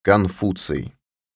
Конфуций.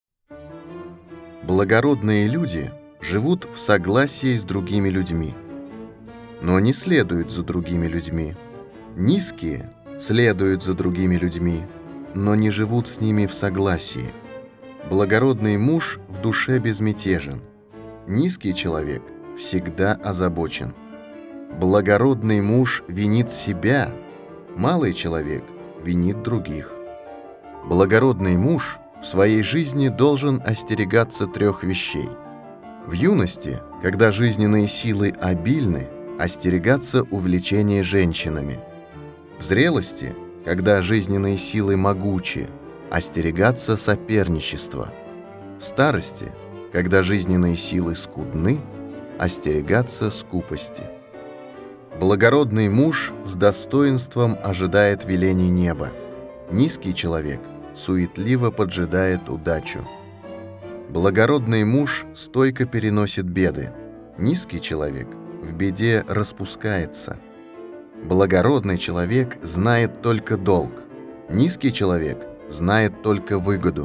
Благородные люди живут в согласии с другими людьми, но не следуют за другими людьми. Низкие следуют за другими людьми, но не живут с ними в согласии. Благородный муж в душе безмятежен. Низкий человек всегда озабочен. Благородный муж винит себя, малый человек винит других. Благородный муж в своей жизни должен остерегаться 3 вещей. В юности, когда жизненные силы обильны, остерегаться увлечения женщинами. В зрелости, когда жизненные силы могучи, остерегаться соперничества. В старости, когда жизненные силы скудны, остерегаться скупости. Благородный муж с достоинством ожидает велений неба. Низкий человек суетливо поджидает удачу. Благородный муж стойко переносит беды. Низкий человек в беде распускается. Благородный человек знает только долг. Низкий человек знает только выгоду.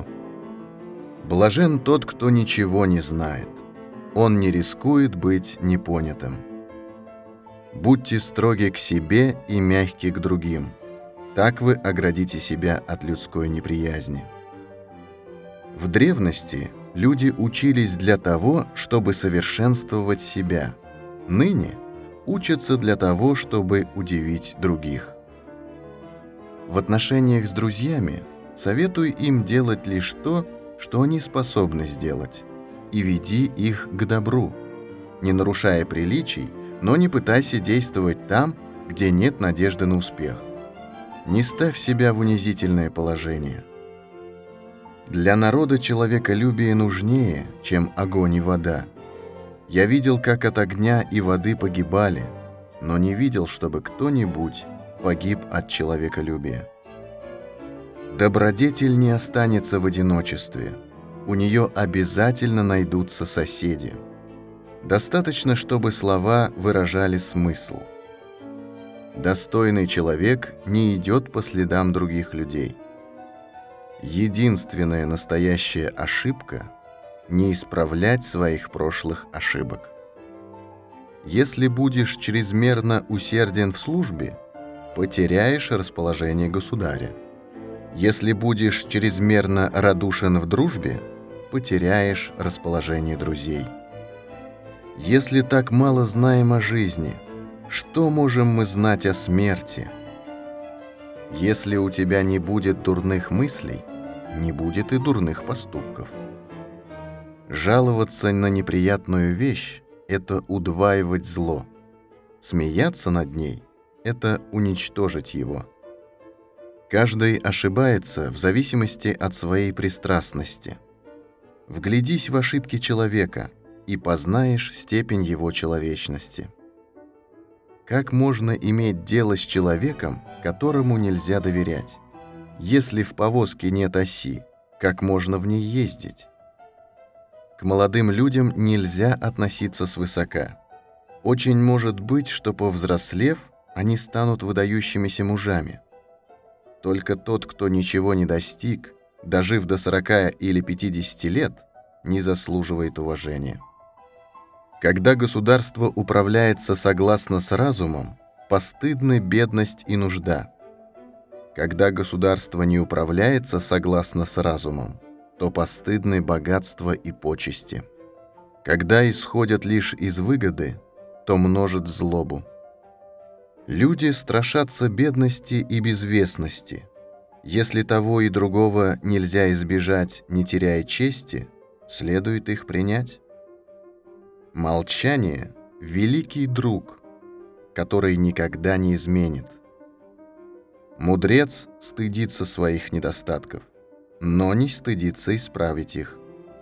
Блажен тот, кто ничего не знает. Он не рискует быть непонятым. Будьте строги к себе и мягки к другим. Так вы оградите себя от людской неприязни. В древности люди учились для того, чтобы совершенствовать себя. Ныне учатся для того, чтобы удивить других. В отношениях с друзьями советуй им делать лишь то, что они способны сделать, и веди их к добру, не нарушая приличий, но не пытайся действовать там, где нет надежды на успех. Не ставь себя в унизительное положение. Для народа человеколюбие нужнее, чем огонь и вода. Я видел, как от огня и воды погибали, но не видел, чтобы кто-нибудь погиб от человеколюбия. Добродетель не останется в одиночестве. У нее обязательно найдутся соседи. Достаточно, чтобы слова выражали смысл. Достойный человек не идет по следам других людей. Единственная настоящая ошибка – не исправлять своих прошлых ошибок. Если будешь чрезмерно усерден в службе, потеряешь расположение государя. Если будешь чрезмерно радушен в дружбе, потеряешь расположение друзей. Если так мало знаем о жизни, что можем мы знать о смерти? Если у тебя не будет дурных мыслей, не будет и дурных поступков. Жаловаться на неприятную вещь – это удваивать зло. Смеяться над ней – это уничтожить его. Каждый ошибается в зависимости от своей пристрастности. Вглядись в ошибки человека и познаешь степень его человечности. Как можно иметь дело с человеком, которому нельзя доверять? Если в повозке нет оси, как можно в ней ездить? К молодым людям нельзя относиться свысока. Очень может быть, что, повзрослев, они станут выдающимися мужами. Только тот, кто ничего не достиг, дожив до 40 или 50 лет, не заслуживает уважения. Когда государство управляется согласно с разумом, постыдны бедность и нужда. Когда государство не управляется согласно с разумом, то постыдны богатство и почести. Когда исходят лишь из выгоды, то множит злобу. Люди страшатся бедности и безвестности. Если того и другого нельзя избежать, не теряя чести, следует их принять. Молчание – великий друг, который никогда не изменит. Мудрец стыдится своих недостатков, но не стыдится исправить их.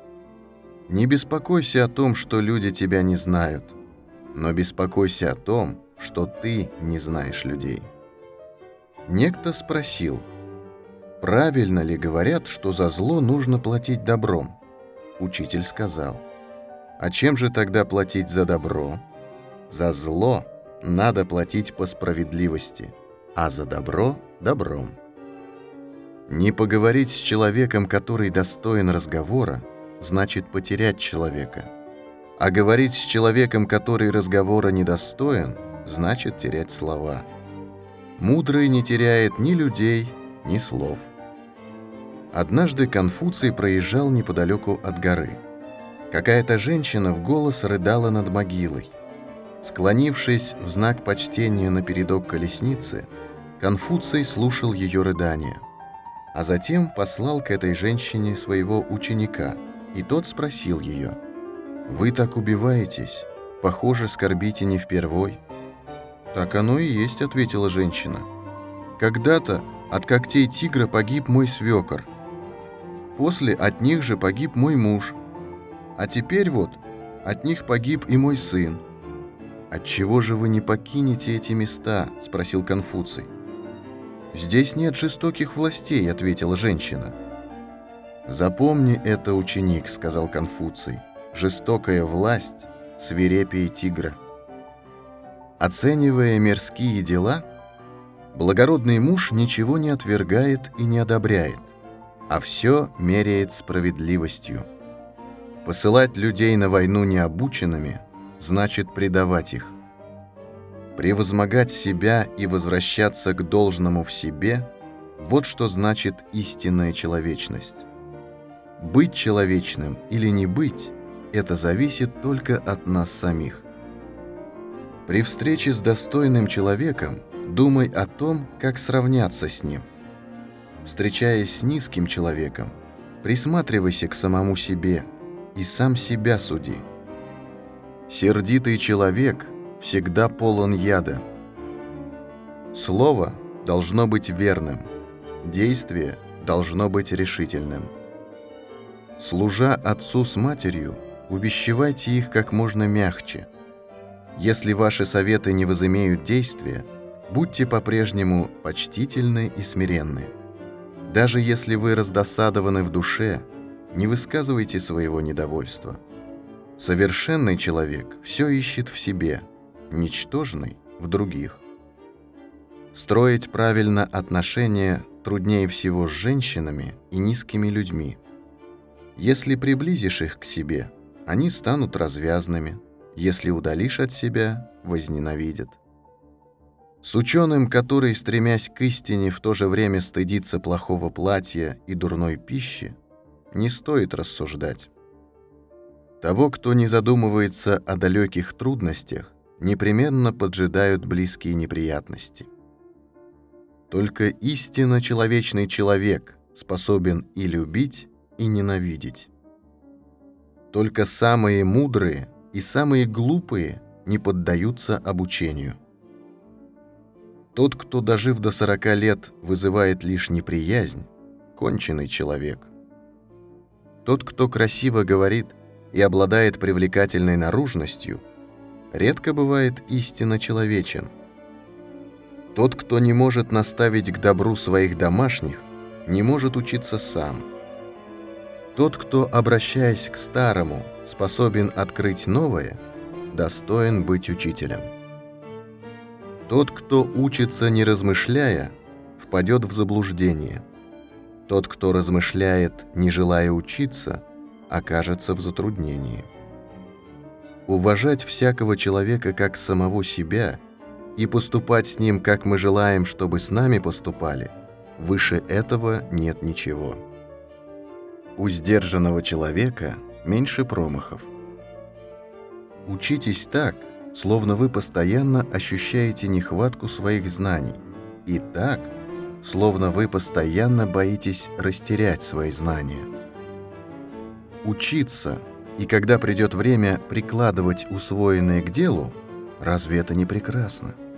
Не беспокойся о том, что люди тебя не знают, но беспокойся о том, что ты не знаешь людей. Некто спросил, правильно ли говорят, что за зло нужно платить добром? Учитель сказал, а чем же тогда платить за добро? За зло надо платить по справедливости, а за добро – добром. Не поговорить с человеком, который достоин разговора, значит потерять человека. А говорить с человеком, который разговора недостоин, значит терять слова. Мудрый не теряет ни людей, ни слов. Однажды Конфуций проезжал неподалеку от горы. Какая-то женщина в голос рыдала над могилой. Склонившись в знак почтения на передок колесницы, Конфуций слушал ее рыдания, а затем послал к этой женщине своего ученика, и тот спросил ее: «Вы так убиваетесь, похоже, скорбите не впервой». «Так оно и есть», — ответила женщина. «Когда-то от когтей тигра погиб мой свекор. После от них же погиб мой муж. А теперь вот от них погиб и мой сын». «Отчего же вы не покинете эти места?» — спросил Конфуций. «Здесь нет жестоких властей», — ответила женщина. «Запомни это, ученик», — сказал Конфуций. «Жестокая власть свирепее тигра». Оценивая мирские дела, благородный муж ничего не отвергает и не одобряет, а все меряет справедливостью. Посылать людей на войну необученными значит предавать их. Превозмогать себя и возвращаться к должному в себе – вот что значит истинная человечность. Быть человечным или не быть – это зависит только от нас самих. При встрече с достойным человеком думай о том, как сравняться с ним. Встречаясь с низким человеком, присматривайся к самому себе и сам себя суди. Сердитый человек всегда полон яда. Слово должно быть верным, действие должно быть решительным. Служа отцу с матерью, увещевайте их как можно мягче. Если ваши советы не возымеют действия, будьте по-прежнему почтительны и смиренны. Даже если вы раздосадованы в душе, не высказывайте своего недовольства. Совершенный человек все ищет в себе, ничтожный – в других. Строить правильно отношения труднее всего с женщинами и низкими людьми. Если приблизишь их к себе, они станут развязными. Если удалишь от себя, возненавидят. С ученым, который, стремясь к истине, в то же время стыдится плохого платья и дурной пищи, не стоит рассуждать. Того, кто не задумывается о далеких трудностях, непременно поджидают близкие неприятности. Только истинно человечный человек способен и любить, и ненавидеть. Только самые мудрые и самые глупые не поддаются обучению. Тот, кто, дожив до 40 лет, вызывает лишь неприязнь, конченый человек. Тот, кто красиво говорит и обладает привлекательной наружностью, редко бывает истинно человечен. Тот, кто не может наставить к добру своих домашних, не может учиться сам. Тот, кто, обращаясь к старому, способен открыть новое, достоин быть учителем. Тот, кто учится не размышляя, впадет в заблуждение. Тот, кто размышляет, не желая учиться, окажется в затруднении. Уважать всякого человека как самого себя и поступать с ним, как мы желаем, чтобы с нами поступали, выше этого нет ничего. У сдержанного человека меньше промахов. Учитесь так, словно вы постоянно ощущаете нехватку своих знаний, и так, словно вы постоянно боитесь растерять свои знания. Учиться, и когда придет время прикладывать усвоенное к делу, разве это не прекрасно?